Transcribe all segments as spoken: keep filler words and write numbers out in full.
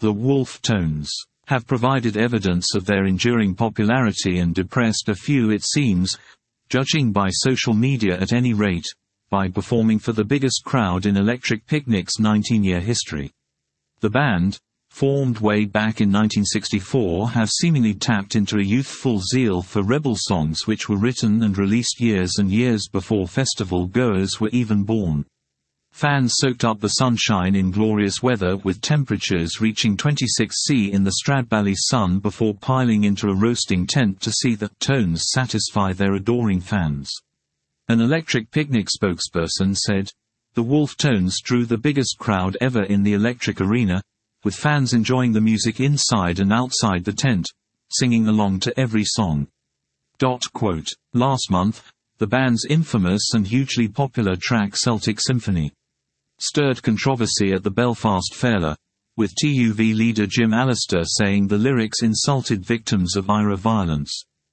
The Wolfe Tones have provided evidence of their enduring popularity and depressed a few, it seems, judging by social media at any rate, by performing for the biggest crowd in Electric Picnic's nineteen-year history. The band, formed way back in nineteen sixty-four, have seemingly tapped into a youthful zeal for rebel songs which were written and released years and years before festival goers were even born. Fans soaked up the sunshine in glorious weather with temperatures reaching twenty-six degrees in the Stradbally sun before piling into a roasting tent to see the Tones satisfy their adoring fans. An Electric Picnic spokesperson said, "The Wolfe Tones drew the biggest crowd ever in the Electric Arena, with fans enjoying the music inside and outside the tent, singing along to every song." Quote, Last month, the band's infamous and hugely popular track Celtic Symphony stirred controversy at the Belfast Fela, with T U V leader Jim Allister saying the lyrics insulted victims of I R A violence.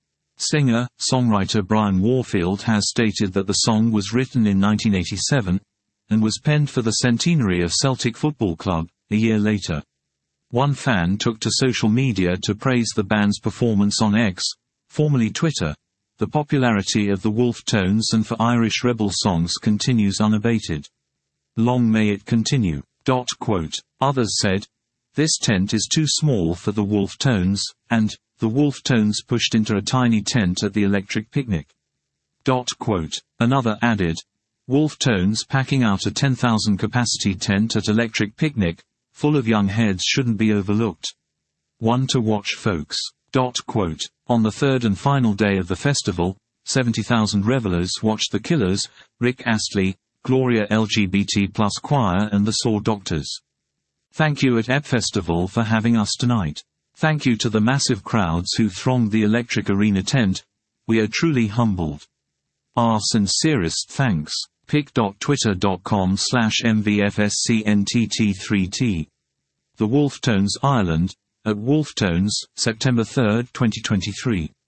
Singer-songwriter Brian Warfield has stated that the song was written in nineteen eighty-seven, and was penned for the centenary of Celtic Football Club, a year later. One fan took to social media to praise the band's performance on X, formerly Twitter. The popularity of the Wolfe Tones and for Irish rebel songs continues unabated. Long may it continue. Quote, Others said, "This tent is too small for the Wolfe Tones," and "The Wolfe Tones pushed into a tiny tent at the Electric Picnic." Quote. Another added, "Wolfe Tones packing out a ten thousand capacity tent at Electric Picnic, full of young heads shouldn't be overlooked. One to watch, folks." Quote. On the third and final day of the festival, seventy thousand revelers watched The Killers, Rick Astley, Gloria L G B T plus Choir and the Saw Doctors. Thank you at E P Festival for having us tonight. Thank you to the massive crowds who thronged the Electric Arena tent. We are truly humbled. Our sincerest thanks. pic dot twitter dot com slash M V F S C N T T three T. The Wolfe Tones Ireland, at Wolfe Tones, September third, twenty twenty-three.